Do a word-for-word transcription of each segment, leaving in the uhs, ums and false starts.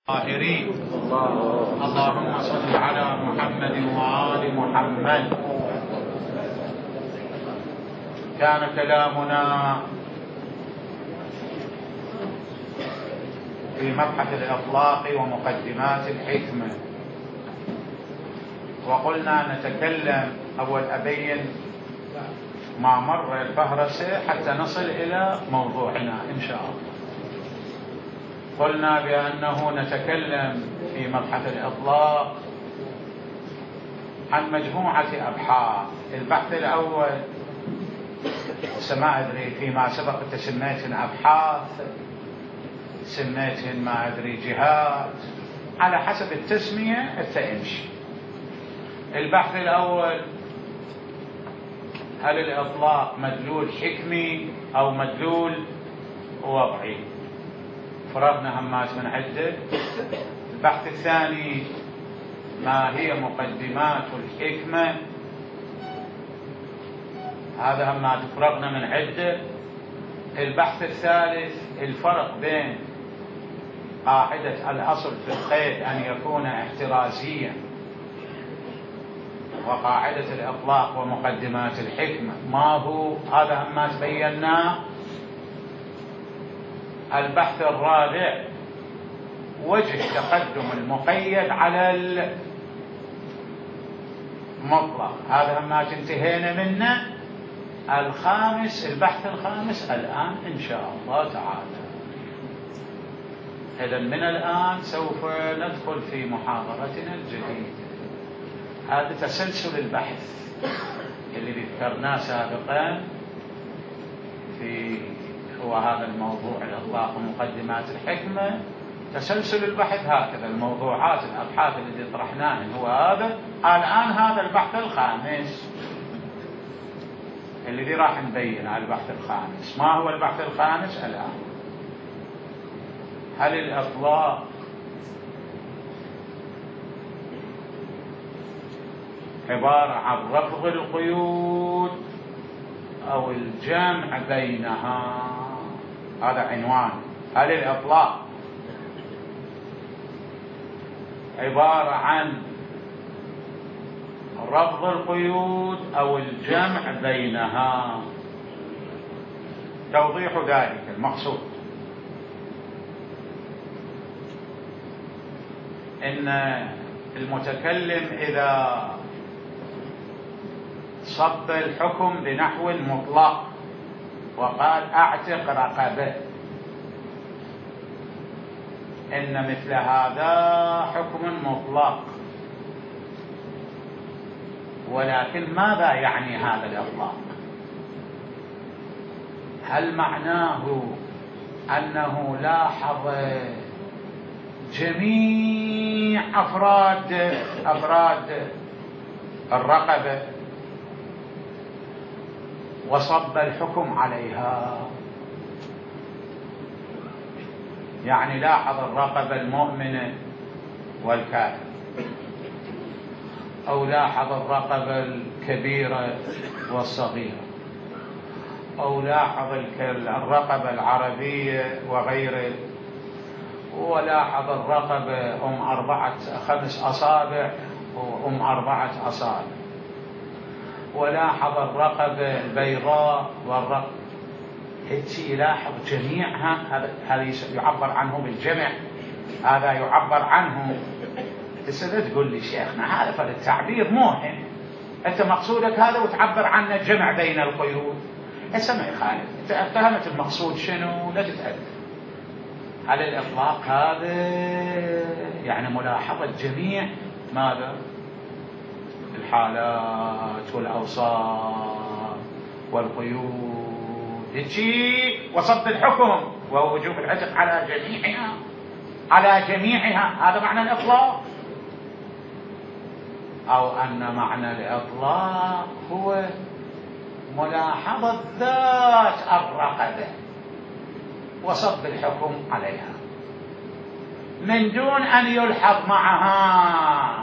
الطاهرين. اللهم صل على محمد وآل محمد. كان كلامنا في مبحث الإطلاق ومقدمات الحكمة، وقلنا نتكلم أول أبين ما مر الفهرسة حتى نصل إلى موضوعنا إن شاء الله. قلنا بأنه نتكلم في مبحث الإطلاق عن مجموعة أبحاث. البحث الأول ما أدري فيما سبق تسميتهن أبحاث، سميتهن ما أدري جهات، على حسب التسمية التمشي. البحث الأول: هل الإطلاق مدلول حكمي أو مدلول وضعي؟ فرضنا همات من عدة. البحث الثاني: ما هي مقدمات الحكمة؟ هذا همات فرضنا من عدة. البحث الثالث: الفرق بين قاعدة الأصل في القيد أن يكون احترازيا وقاعدة الإطلاق ومقدمات الحكمة ما هو؟ هذا همات بيناه. البحث الرابع: وجه تقدم المقيد على المطلق. هذا ما انتهينا منه. الخامس، البحث الخامس الآن إن شاء الله تعالى. إذن من الآن سوف ندخل في محاضرتنا الجديدة. هذا تسلسل البحث اللي ذكرناه سابقا في هو هذا الموضوع الإطلاق ومقدمات الحكمة. تسلسل البحث هكذا، الموضوعات الأبحاث اللي طرحناها هو هذا. الآن هذا البحث الخامس الذي راح نبين على البحث الخامس. ما هو البحث الخامس الآن؟ هل الإطلاق عبارة عن رفض القيود أو الجمع بينها؟ هذا عنوان. هل الإطلاق عبارة عن رفض القيود أو الجمع بينها؟ توضيح ذلك المقصود إن المتكلم إذا صب الحكم بنحو مطلق وقال أعتق رقبة، إن مثل هذا حكم مطلق. ولكن ماذا يعني هذا الإطلاق؟ هل معناه أنه لاحظ جميع أفراد أفراد الرقبة وصب الحكم عليها؟ يعني لاحظ الرقبة المؤمنة والكافر، أو لاحظ الرقبة الكبيرة والصغيرة، أو لاحظ الرقبة العربية وغيره، ولاحظ الرقبة أم أربعة خمس أصابع وأم أربعة أصابع، ولاحظ الرقبة البيضاء والرقبة هيك يلاحظ جميعها. هذا يعبر عنه بالجمع، هذا يعبر عنه. هسه تقول لي شيخنا هذا فالتعبير مهم، انت مقصودك هذا وتعبر عنه الجمع بين القيود. هسه ما يخالف، انت فهمت المقصود شنو لا تتأذى. على الإطلاق هذا يعني ملاحظة جميع ماذا؟ الحالات والأوصاف والقيود هيك، وصب الحكم وهو وجوب العتق على جميعها على جميعها. هذا معنى الإطلاق. أو أن معنى الإطلاق هو ملاحظة ذات الرقبة وصب الحكم عليها من دون أن يلحظ معها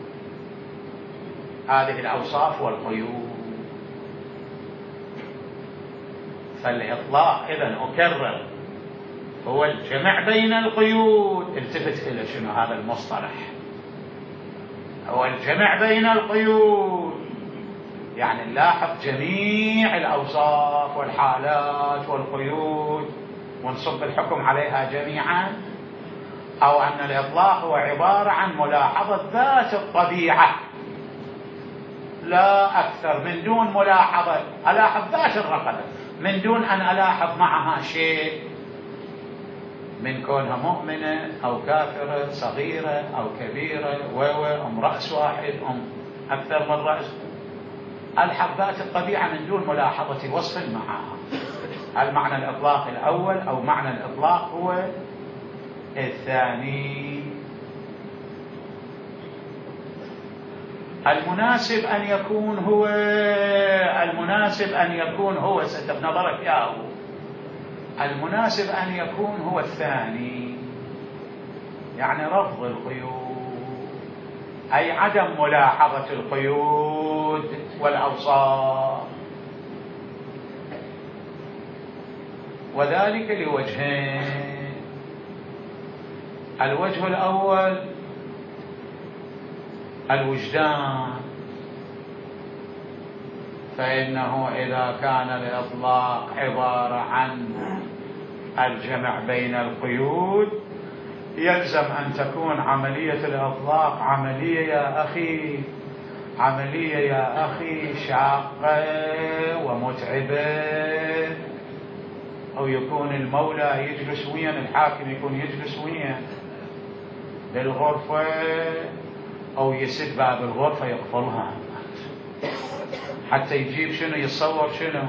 هذه الأوصاف والقيود. فالإطلاق إذن أكرر هو الجمع بين القيود. التفت إلى شنو هذا المصطلح، هو الجمع بين القيود، يعني نلاحظ جميع الأوصاف والحالات والقيود ونصب الحكم عليها جميعا، أو أن الإطلاق هو عبارة عن ملاحظة ذات الطبيعة لا أكثر، من دون ملاحظة ألاحظ ذات الرقبة من دون أن ألاحظ معها شيء من كونها مؤمنة أو كافرة، صغيرة أو كبيرة، و أم رأس واحد أم أكثر من رأس، ألحظ ذات الطبيعة من دون ملاحظة وصف معها. المعنى الإطلاق الأول أو معنى الإطلاق هو الثاني. المناسب أن يكون هو المناسب أن يكون هو ستبنظرك ياهو المناسب أن يكون هو الثاني، يعني رفض القيود، أي عدم ملاحظة القيود والأوصاف، وذلك لوجهين. الوجه الأول الوجدان، فإنه إذا كان الإطلاق عبارة عن الجمع بين القيود يلزم أن تكون عملية الإطلاق عملية يا أخي عملية يا أخي شاقة ومتعبة، أو يكون المولى يجلس ويا الحاكم، يكون يجلس ويا بالغرفة، أو يسد باب الغرفة يقفلها حتى يجيب شنو، يتصور شنو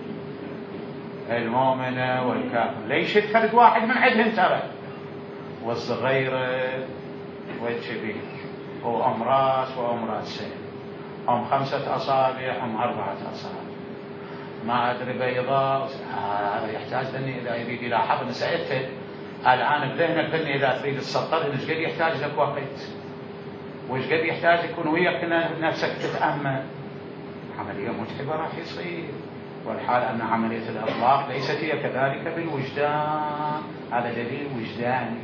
المؤمنة والكافر، ليش فرد واحد من عندهم ترى، والصغيرة والكبير، وأم راس وأم راسين، أم خمسة أصابع أم أربعة أصابع، ما أدري بيضاء. هذا يحتاج ذني إذا يريد يلاحظ. أنا سألته الآن بذهنك ذني إذا تريد تسطر إيش قد يحتاج لك وقت، وإيش قد يحتاج يكون وياك نفسك تتأمل. عملية متعبة راح يصير، والحال أن عملية الإطلاق ليست هي كذلك بالوجدان. هذا دليل وجداني،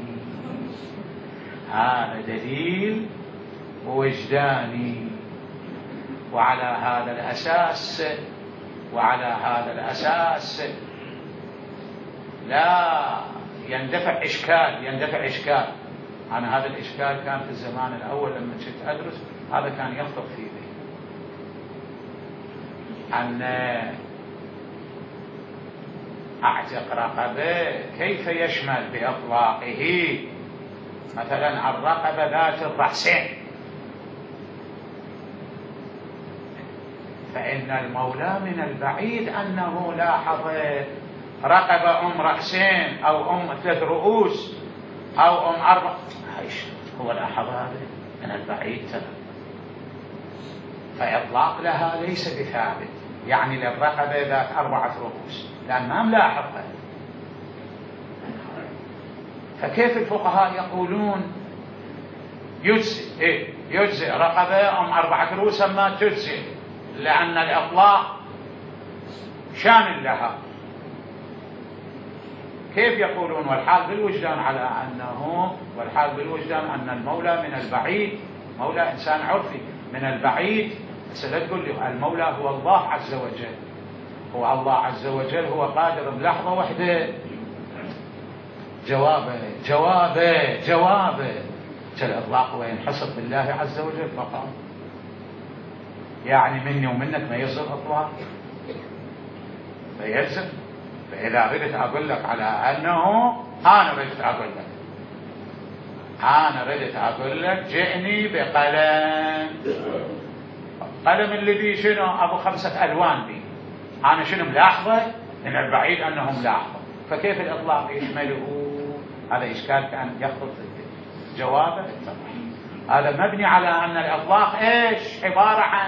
هذا دليل وجداني. وعلى هذا الأساس وعلى هذا الأساس لا يندفع إشكال يندفع إشكال أنا هذا الإشكال كان في الزمان الأول لما كنت أدرس، هذا كان يخطر في ذهني، أن أعتق رقبة كيف يشمل بإطلاقه مثلا الرقبة ذات الرأسين، فإن المولى من البعيد أنه لاحظ رقبة أم رأسين أو أم ثلاث رؤوس أو أم أربع، هو لاحظ هذا من البعيد ترى، فإطلاق لها ليس بثابت، يعني للرقبة ذات أربعة رؤوس لأن ما ملاحظها. فكيف الفقهاء يقولون يجزئ إيه؟ يجزئ رقبة أم أربعة رؤوس ما تجزئ، لأن الإطلاق شامل لها. كيف يقولون والحال بالوجدان على أنه والحال بالوجدان أن المولى من البعيد، مولى إنسان عرفي من البعيد، بس لا تقول لي المولى هو الله عز وجل، هو الله عز وجل هو قادر بلحظة واحدة. جوابه جوابه جوابه الإطلاق هو ينحصر بالله عز وجل فقط، يعني مني ومنك ما يصير إطلاق فيلزم. فإذا ردت أقول لك على أنه أنا ردت أقول لك أنا ردت أقول لك جئني بقلم، قلم اللي بيه شنو أبو خمسة ألوان بيه، أنا شنو ملاحظة من البعيد أنه ملاحظة، فكيف الإطلاق يشمله؟ هذا إشكال كان يخطر في جوابه. هذا مبني على أن الإطلاق إيش عبارة عن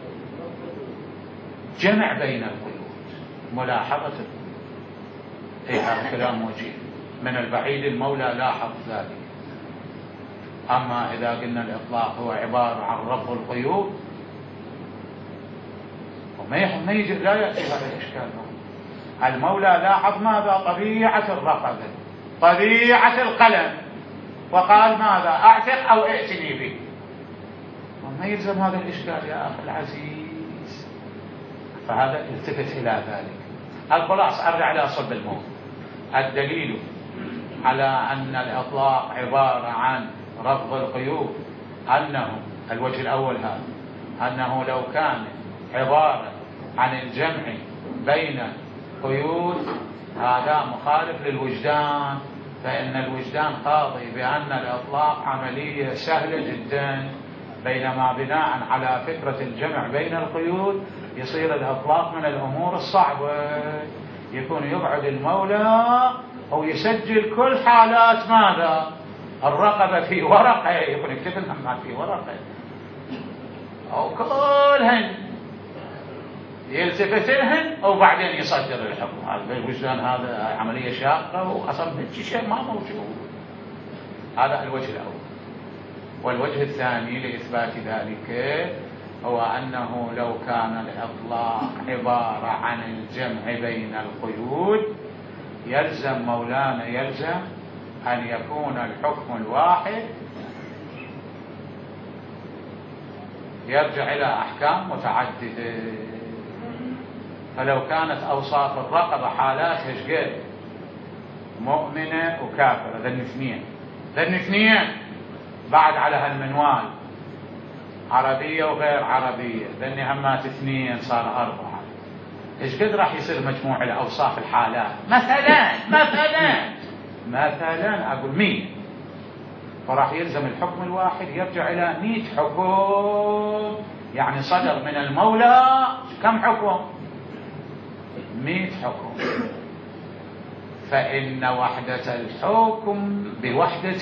جمع بين القيود، ملاحظة القيود. إيه هذا كلام وجيه، من البعيد المولى لاحظ ذلك. أما إذا قلنا الإطلاق هو عبارة عن رفض القيود وما يجي لا يأتي هذا الإشكال. المولى لاحظ ماذا؟ طبيعة الرقبة، طبيعة القلم وقال ماذا أعتق أو ائتني به. ما يلزم هذا الإشكال يا أخي العزيز. فهذا التفت إلى ذلك. الخلاص أرجع إلى صلب الموضوع. الدليل على أن الإطلاق عبارة عن رفض القيود أنه الوجه الأول هذا، أنه لو كان عبارة عن الجمع بين قيود هذا مخالف للوجدان، فإن الوجدان قاضي بأن الإطلاق عملية سهلة جدا، بينما بناء على فكرة الجمع بين القيود يصير الإطلاق من الأمور الصعبة، يكون يقعد المولى أو يسجل كل حالات ماذا؟ الرقبة في ورقة، يكون يكتب لهم في ورقة أو كلهن يلتفت لهن وبعدين يصدر الحكم. هذا الوجدان هذا عملية شاقة وأصلا شيء ما موجود. هذا الوجه الأول. والوجه الثاني لإثبات ذلك هو أنه لو كان الإطلاق عبارة عن الجمع بين القيود يلزم مولانا يلزم أن يكون الحكم الواحد يرجع إلى أحكام متعددة. فلو كانت أوصاف الرقبة حالاتها شقد مؤمنة وكافرة، ذن اثنين ذن اثنين بعد على هالمنوال عربية وغير عربية، ذن همات اثنين صار أربعة. إيش قد راح يصير مجموع الأوصاف الحالات؟ مثلا مثلا مثلا أقول مين، فراح يلزم الحكم الواحد يرجع إلى مئة حكم، يعني صدر من المولى كم حكم؟ مئة حكم. فإن وحدة الحكم بوحدة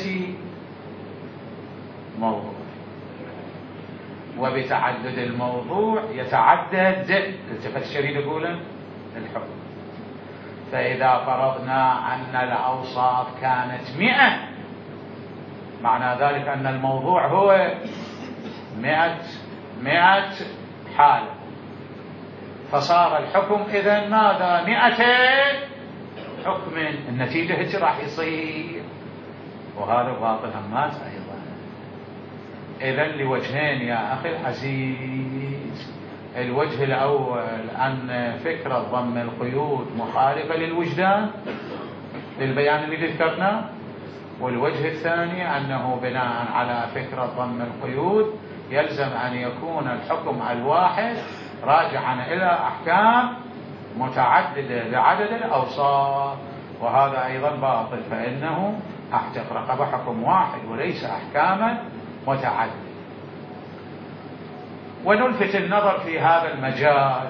موضوع، وبتعدد الموضوع يتعدد التفت الشريط يقول الحكم. فإذا فرضنا أن الأوصاف كانت مئة معنى ذلك أن الموضوع هو مئة مئة حالة، فصار الحكم إذن ماذا؟ مئتين حكم. النتيجة هيك راح يصير، وهذا باطل همات أيضا. إذن لوجهين يا أخي العزيز. الوجه الأول أن فكرة ضم القيود مخالفة للوجدان للبيان اللي ذكرناه، والوجه الثاني أنه بناء على فكرة ضم القيود يلزم أن يكون الحكم الواحد راجعا إلى أحكام متعددة لعدد الأوصاف، وهذا أيضا باطل، فإنه أعتق رقبة حكم واحد وليس أحكاما متعددة. ونلفت النظر في هذا المجال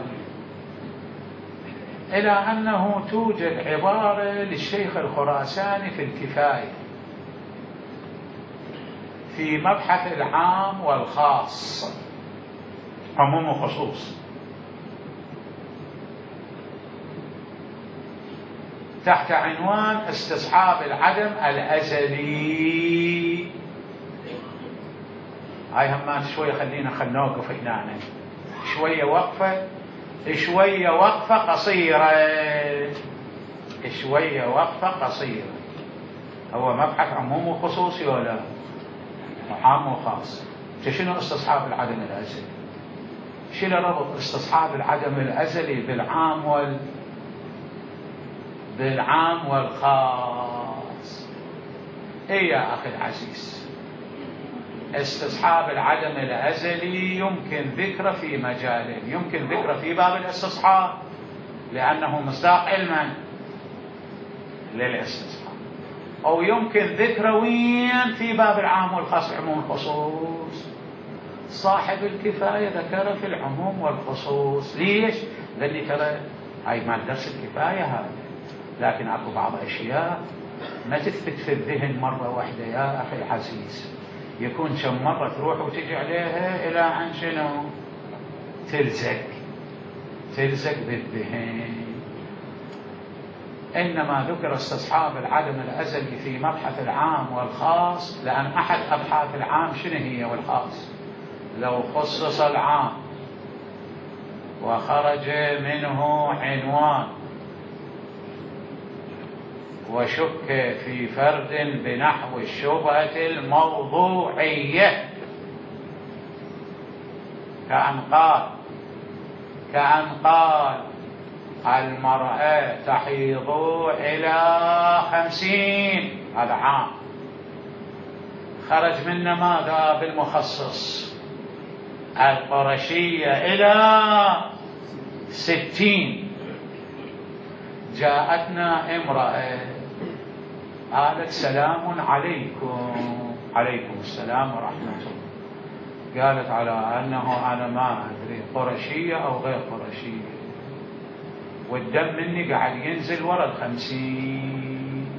إلى أنه توجد عبارة للشيخ الخراساني في الكفاية في مبحث العام والخاص، عموم وخصوص، تحت عنوان استصحاب العدم الأزلي. هاي همات شوية خلينا خلنا نوقف هنا شوية وقفة شوية وقفة قصيرة شوية وقفة قصيرة. هو مبحث عموم وخصوصي ولا عام وخاص؟ شنو استصحاب العدم الأزلي؟ شنو ربط استصحاب العدم الأزلي بالعام وال بالعام والخاص؟ ايه يا اخي العزيز، استصحاب العدم الأزلي يمكن ذكره في مجالين. يمكن ذكره في باب الاستصحاب لأنه مصداق علما للاستصحاب، أو يمكن ذكره وين في باب العام والخاص، عموم الخصوص. صاحب الكفاية ذكره في العموم والخصوص. ليش؟ لأني ترى هاي مال درس الكفاية هذا، لكن اكو بعض اشياء ما تثبت في الذهن مره واحده يا اخي العزيز، يكون كم مره تروح وتجي عليها الى ان شنو تلزق تلزق بالذهن. انما ذكر استصحاب العدم الازلي في مبحث العام والخاص لان احد ابحاث العام شنو هي والخاص؟ لو خصص العام وخرج منه عنوان وشك في فرد بنحو الشبهة الموضوعية، كأن قال كأن قال المرأة تحيض إلى خمسين، هذا عام، خرج منا ماذا بالمخصص؟ القرشية إلى ستين. جاءتنا امرأة قالت سلام عليكم. عليكم السلام ورحمة الله. قالت على أنه أنا ما أدري قرشية أو غير قرشية، والدم مني قاعد ينزل ورا الخمسين،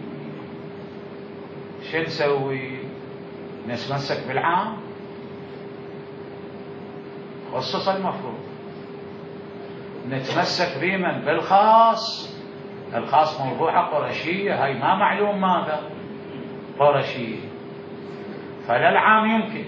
شو نسوي؟ نتمسك بالعام؟ خصص المفروض نتمسك بمن؟ بالخاص. الخاص موضوعه قرشية، هاي ما معلوم ماذا قرشية، فلا العام يمكن،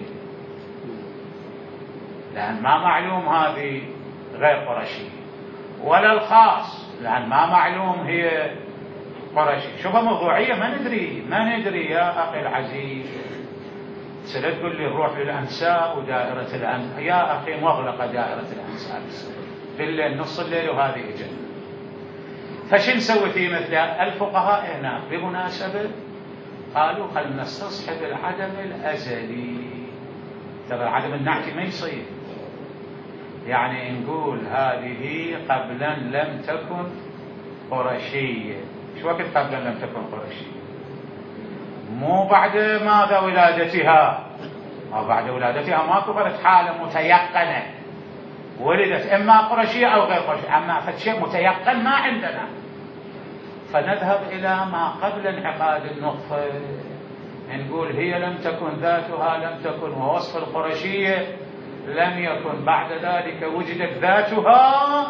لأن ما معلوم هذه غير قرشية، ولا الخاص لأن ما معلوم هي قرشية. شوفها موضوعية، ما ندري ما ندري يا أخي العزيز. سلا تقول لي نروح للأنساء ودائرة الأنساء، يا أخي مغلقة دائرة الأنساء بالليل نص الليل وهذه إجل. فشو نسوي في مثل الفقهاء هنا بمناسبة قالوا خل نستصحب العدم الأزلي. ترى العدم النعتي ما يصير، يعني نقول هذه قبلا لم تكن قرشية. شو وقت قبلا لم تكن قرشية؟ مو بعد ماذا ولادتها، أو بعد ولادتها ماكو فرد حالة متيقنة ولدت إما قرشية أو غير قرشية، أما فشيء متيقن ما عندنا، فنذهب إلى ما قبل انعقاد النطفة، نقول هي لم تكن ذاتها لم تكن، ووصف القرشية لم يكن، بعد ذلك وجدت ذاتها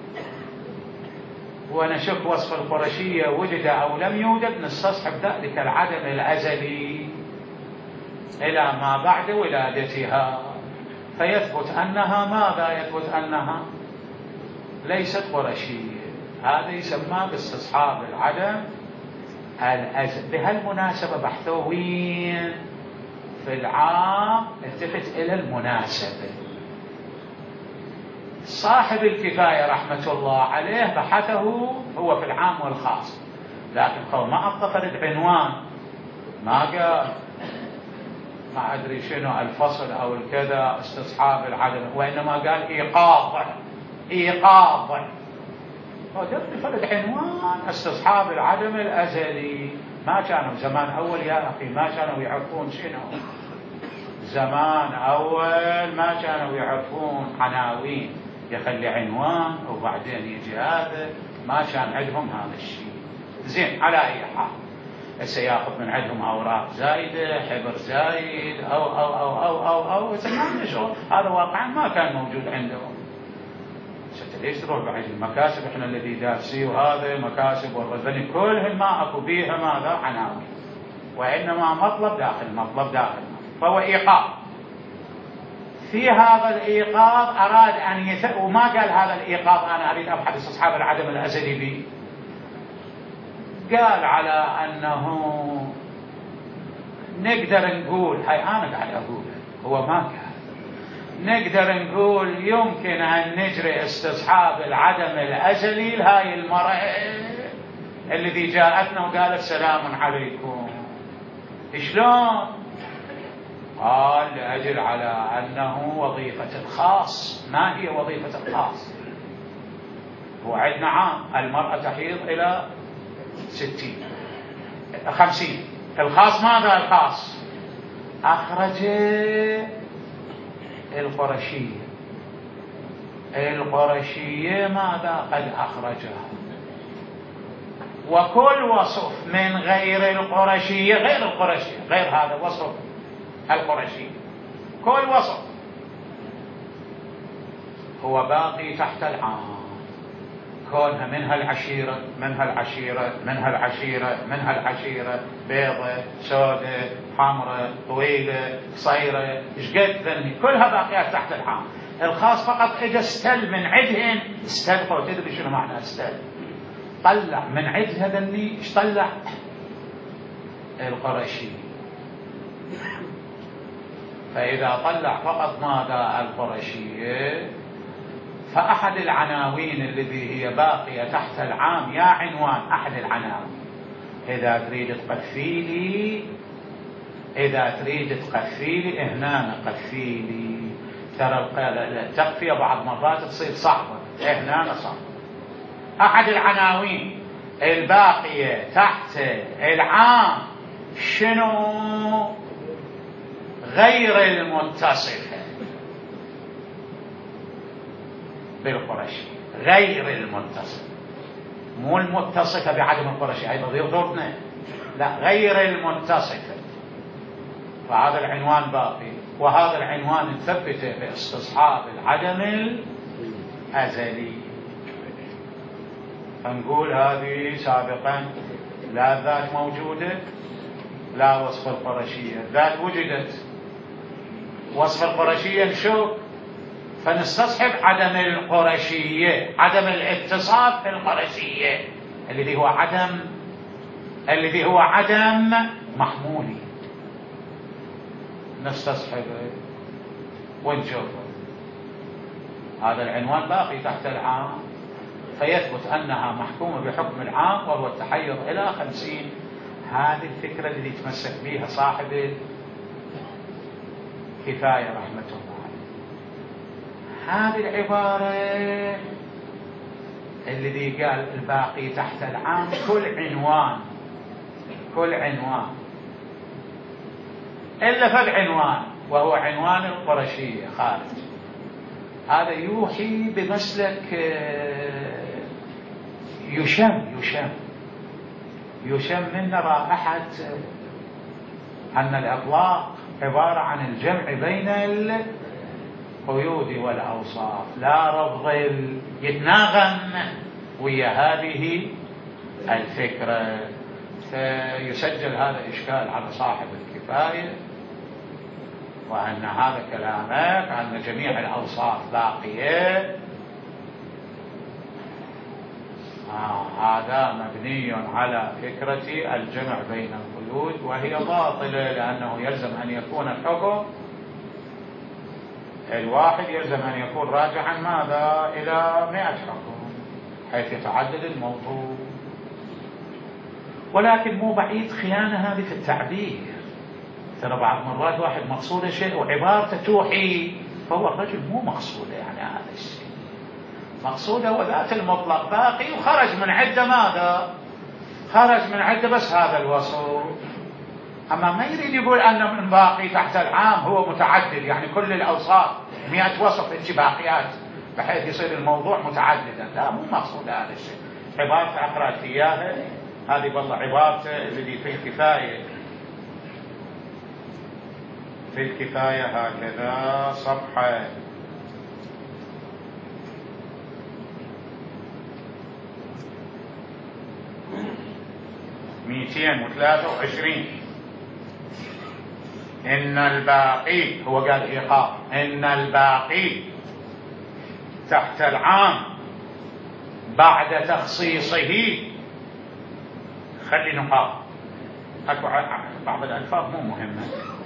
ونشك وصف القرشية وجد أو لم يوجد، نستصحب ذلك العدم الأزلي إلى ما بعد ولادتها، فيثبت أنها ماذا؟ يثبت أنها ليست قرشية. هذا يسمى باستصحاب العدم الأزلي. بهالمناسبة بحثوا وين؟ في العام. التفت إلى المناسبة. صاحب الكفاية رحمة الله عليه بحثه هو في العام والخاص، لكن هو ما أعطى فرد عنوان، ما قال ما أدري شنو الفصل أو الكذا استصحاب العدم، وإنما قال إيقاظ إيقاظ. هو جاب فرد عنوان استصحاب العدم الأزلي. ما كانوا زمان أول يا أخي ما كانوا يعرفون شنو، زمان أول ما كانوا يعرفون عناوين، يخلي عنوان وبعدين يجي هذا، ما كان عندهم هذا الشيء. زين، على أي حال هسه ياخذ من عندهم أوراق زايدة، حبر زايد أو أو أو أو أو أو زمان شغل، هذا واقعا ما كان موجود عندهم. ليش تروح بعد المكاسب؟ احنا الذي دارسيه وهذا مكاسب والرزبني كلهم ما اكو بيها ماذا عناوين، وانما مطلب داخل مطلب داخل، فهو ايقاظ. في هذا الايقاظ اراد ان يث... وما قال هذا الايقاظ انا اريد ابحث استصحاب العدم الازلي به، قال على انه نقدر نقول، هاي انا قاعد اقول هو ما قال، نقدر نقول يمكن أن نجري استصحاب العدم الأزلي لهاي المرأة الذي جاءتنا وقالت سلام عليكم. شلون؟ قال لأجل على أنه وظيفة الخاص. ما هي وظيفة الخاص؟ هو عندنا عام المرأة تحيض إلى ستين خمسين، الخاص ماذا؟ الخاص أخرج القرشية. القرشية ماذا؟ قد أخرجها. وكل وصف من غير القرشية، غير القرشية، غير هذا وصف القرشية، كل وصف هو باقي تحت العام، كونها منها العشيرة منها العشيرة منها العشيرة منها العشيرة، بيضة سودة حمراء طويلة قصيرة شقد ذني، كلها باقيات تحت العام. الخاص فقط اجى استل من عدهن، استل تدري شنو معنى استل؟ طلع من عد هذني ايش طلع؟ القرشي. فإذا طلع فقط ماذا؟ القرشية، فأحد العناوين الذي هي باقية تحت العام يا عنوان أحد العناوين، إذا تريد تقفيلي إذا تريد تقفيلي هنا قفيلي، ترى التقفية بعض مرات تصير صعبة، هنا صعبة. أحد العناوين الباقية تحت العام شنو؟ غير المتصفة بالقرشي، غير المتصفة، مو المتصفة بعدم القرشي، هاي ضربنا، لا، غير المتصفة. فهذا العنوان باقي، وهذا العنوان نثبته باستصحاب العدم الأزلي. فنقول هذه سابقا لا ذات موجودة، لا وصف القرشية، ذات وجدت، وصف القرشية نشوف، فنستصحب عدم القرشية، عدم الاتصاف بالقرشية الذي هو عدم الذي هو عدم محمولي، نستصحبه ونشوفه. هذا العنوان باقي تحت العام، فيثبت أنها محكومة بحكم العام وهو التحير إلى خمسين. هذه الفكرة التي تمسك بها صاحب الكفاية رحمة الله عليه. هذه العبارة الذي قال الباقي تحت العام كل عنوان كل عنوان إلا فالعنوان وهو عنوان القرشية خارج، هذا يوحي بمسلك يشم يشم يشم من رائحة أن الإطلاق عبارة عن الجمع بين القيود والأوصاف، لا رفض يتناغم ويا هذه الفكرة. فيسجل هذا إشكال على صاحب الكفاية، وأن هذا كلامك أن جميع الأوصاف باقية، آه هذا مبني على فكرة الجمع بين القيود، وهي باطلة، لأنه يلزم أن يكون الحكم الواحد يلزم أن يكون راجعا ماذا؟ إلى مئة حكم حيث يتعدد الموضوع. ولكن مو بعيد خيانة هذه في التعبير، ترى بعض مرات واحد مقصوده شيء وعبارته توحي، فهو الرجل مو مقصوده يعني هذا الشيء، مقصوده وذات المطلق باقي، وخرج من عدة ماذا؟ خرج من عدة بس هذا الوصف. أما ما يريد يقول أن من باقي تحت العام هو متعدد، يعني كل الأوصاف مئة وصف انت باقيات بحيث يصير الموضوع متعددا، لا، مو مقصود هذا الشيء. عبارة أقرأت إياها هذه والله عبارته الذي في الكفاية في الكفاية هكذا صفحة مئتين وثلاثة وعشرين. إن الباقي، هو قال إيقاف، إن الباقي تحت العام بعد تخصيصه، خلي نقاط، أكو بعض الألفاظ مو مهمة،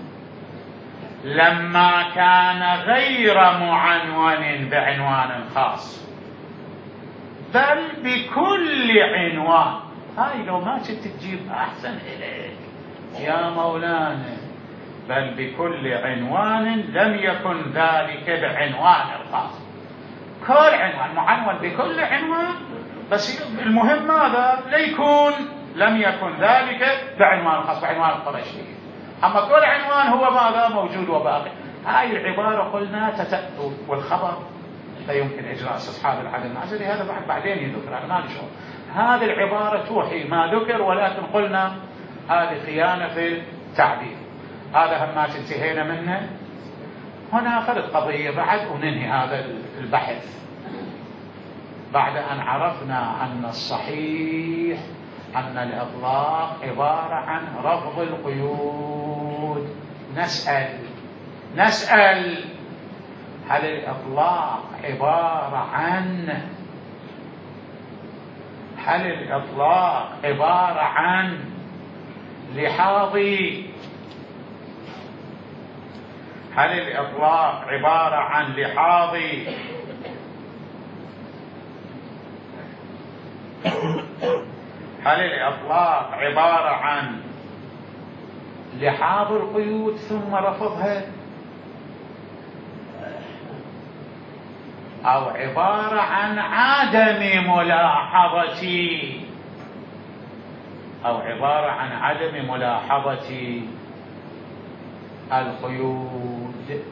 لما كان غير معنون بعنوان خاص بل بكل عنوان. هاي لو ما كنت تجيب أحسن إليك يا مولانا، بل بكل عنوان لم يكن ذلك بعنوان الخاص. كل عنوان معنون بكل عنوان، بس المهم ماذا؟ ليكون لم يكن ذلك بعنوان الخاص، بعنوان القرشي. أما كل عنوان هو ماذا؟ موجود وباقي. هاي العبارة قلنا تتأتوا، والخبر لا يمكن إجراء استصحاب العدم الأزلي، هذا بعد بعدين يذكر، أنا ما نشوف. هذه العبارة توحي ما ذكر، ولكن قلنا هذه خيانة في التعبير. هذا هم ما انتهينا منه. هنا فرد قضية بعد وننهي هذا البحث. بعد أن عرفنا أن الصحيح أن الإطلاق عبارة عن رفض القيود، نسأل نسأل هل الإطلاق عبارة عن هل الإطلاق عبارة عن لحاظ هل الإطلاق عبارة عن لحاظ هل الإطلاق عبارة عن لحاظ القيود ثم رفضها، أو عبارة عن عدم ملاحظة أو عبارة عن عدم ملاحظة القيود؟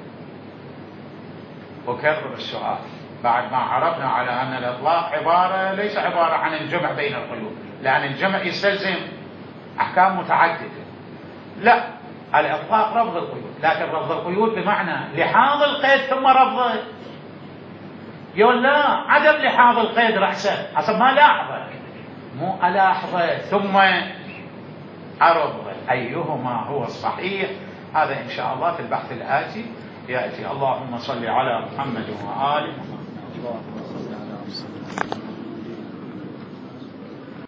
أكرر السؤال بعد ما عرفنا على أن الإطلاق عبارة ليس عبارة عن الجمع بين القيود، لأن الجمع يستلزم أحكام متعددة. لا، الإطلاق رفض القيود، لكن رفض القيود بمعنى لحاظ القيد ثم رفضه. يقول لا، عدم لحاظ القيد رأسا حسب ما لاحظه، مو ألاحظه ثم أرضه. أيهما هو الصحيح؟ هذا إن شاء الله في البحث الآتي يأتي. اللهم صل على محمد وآل محمد.